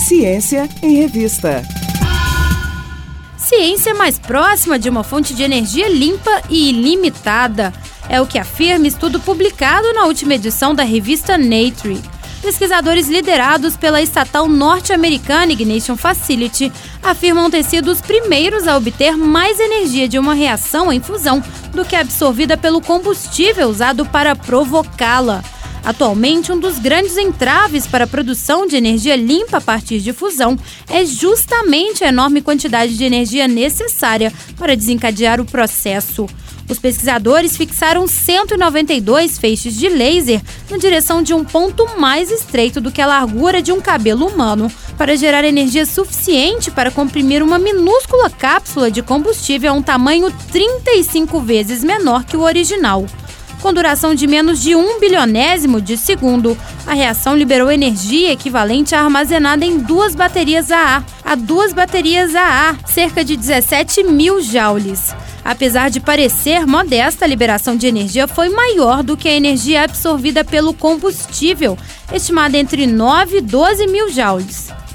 Ciência em Revista. Ciência mais próxima de uma fonte de energia limpa e ilimitada. É o que afirma estudo publicado na última edição da revista Nature. Pesquisadores liderados pela estatal norte-americana Ignition Facility afirmam ter sido os primeiros a obter mais energia de uma reação em fusão do que absorvida pelo combustível usado para provocá-la. Atualmente, um dos grandes entraves para a produção de energia limpa a partir de fusão é justamente a enorme quantidade de energia necessária para desencadear o processo. Os pesquisadores fixaram 192 feixes de laser na direção de um ponto mais estreito do que a largura de um cabelo humano, para gerar energia suficiente para comprimir uma minúscula cápsula de combustível a um tamanho 35 vezes menor que o original. Com duração de menos de 1 bilionésimo de segundo, a reação liberou energia equivalente à armazenada em 2 baterias AA, cerca de 17 mil joules. Apesar de parecer modesta, a liberação de energia foi maior do que a energia absorvida pelo combustível, estimada entre 9 e 12 mil joules.